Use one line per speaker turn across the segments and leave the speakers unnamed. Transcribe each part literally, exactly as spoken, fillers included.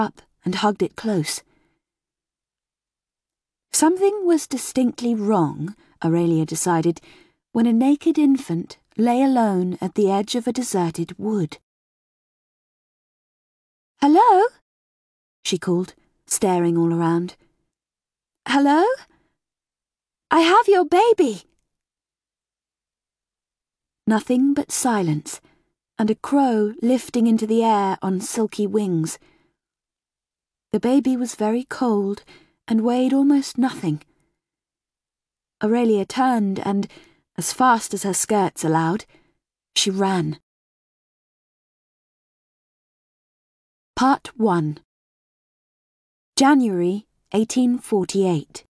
up and hugged it close. Something was distinctly wrong, Aurelia decided, when a naked infant lay alone at the edge of a deserted wood. "Hello?" she called, staring all around. "Hello? I have your baby." Nothing but silence, and a crow lifting into the air on silky wings. The baby was very cold and weighed almost nothing. Aurelia turned and, as fast as her skirts allowed, she ran. Part one. January eighteen forty-eight.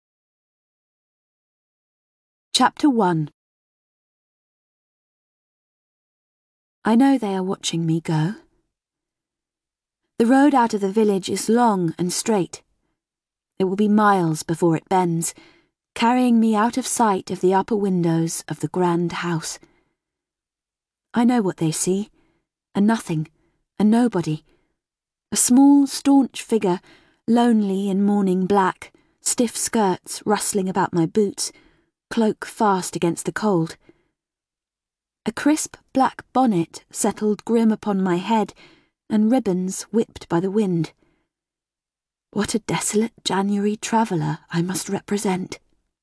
Chapter one. I know they are watching me go. The road out of the village is long and straight. It will be miles before it bends, carrying me out of sight of the upper windows of the grand house. I know what they see, a nothing, a nobody, a small, staunch figure, lonely in morning black, stiff skirts rustling about my boots, cloak fast against the cold. A crisp black bonnet settled grim upon my head, and ribbons whipped by the wind. What a desolate January traveller I must represent.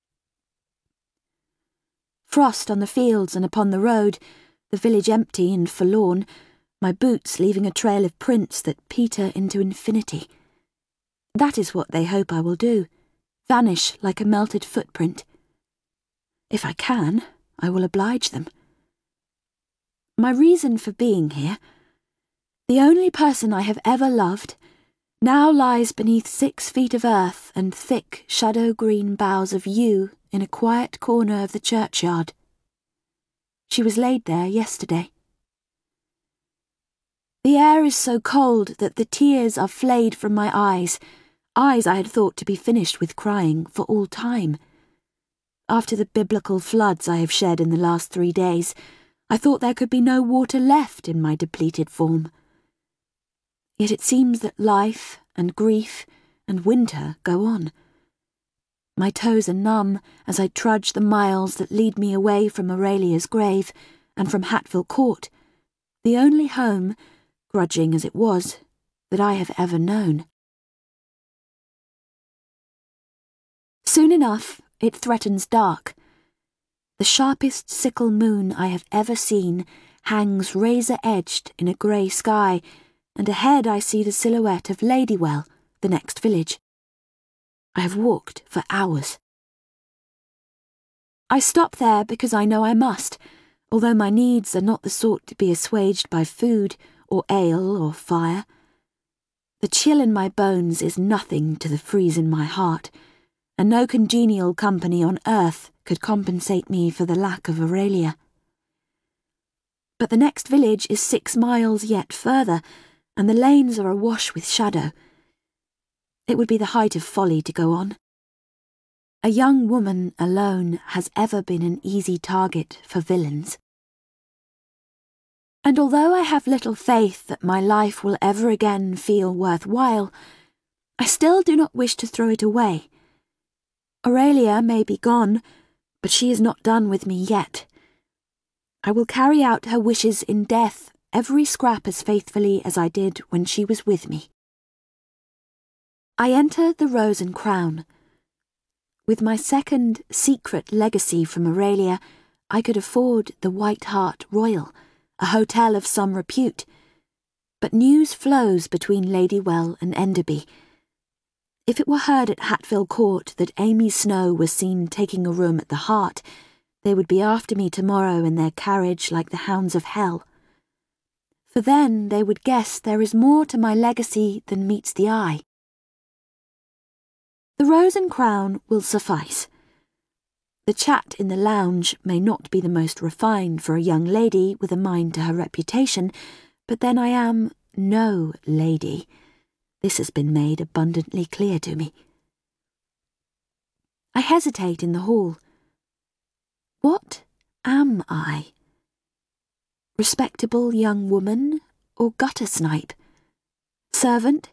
Frost on the fields and upon the road, the village empty and forlorn, my boots leaving a trail of prints that peter into infinity. That is what they hope I will do, vanish like a melted footprint. If I can, I will oblige them. My reason for being here, the only person I have ever loved, now lies beneath six feet of earth and thick shadow-green boughs of yew in a quiet corner of the churchyard. She was laid there yesterday. The air is so cold that the tears are flayed from my eyes, eyes I had thought to be finished with crying for all time. After the biblical floods I have shed in the last three days, I thought there could be no water left in my depleted form. Yet it seems that life and grief and winter go on. My toes are numb as I trudge the miles that lead me away from Aurelia's grave and from Hatfield Court, the only home, grudging as it was, that I have ever known. Soon enough it threatens dark. The sharpest sickle moon I have ever seen hangs razor-edged in a grey sky, and ahead I see the silhouette of Ladywell, the next village. I have walked for hours. I stop there because I know I must, although my needs are not the sort to be assuaged by food or ale or fire. The chill in my bones is nothing to the freeze in my heart, and no congenial company on earth could compensate me for the lack of Aurelia. But the next village is six miles yet further, and the lanes are awash with shadow. It would be the height of folly to go on. A young woman alone has ever been an easy target for villains. And although I have little faith that my life will ever again feel worthwhile, I still do not wish to throw it away. Aurelia may be gone, but she is not done with me yet. I will carry out her wishes in death every scrap as faithfully as I did when she was with me. I enter the Rose and Crown. With my second secret legacy from Aurelia, I could afford the White Hart Royal, a hotel of some repute. But news flows between Ladywell and Enderby. If it were heard at Hatfield Court that Amy Snow was seen taking a room at the Hart, they would be after me tomorrow in their carriage like the hounds of hell. For then they would guess there is more to my legacy than meets the eye. The Rose and Crown will suffice. The chat in the lounge may not be the most refined for a young lady with a mind to her reputation, but then I am no lady. This has been made abundantly clear to me. I hesitate in the hall. What am I? Respectable young woman or gutter snipe? Servant,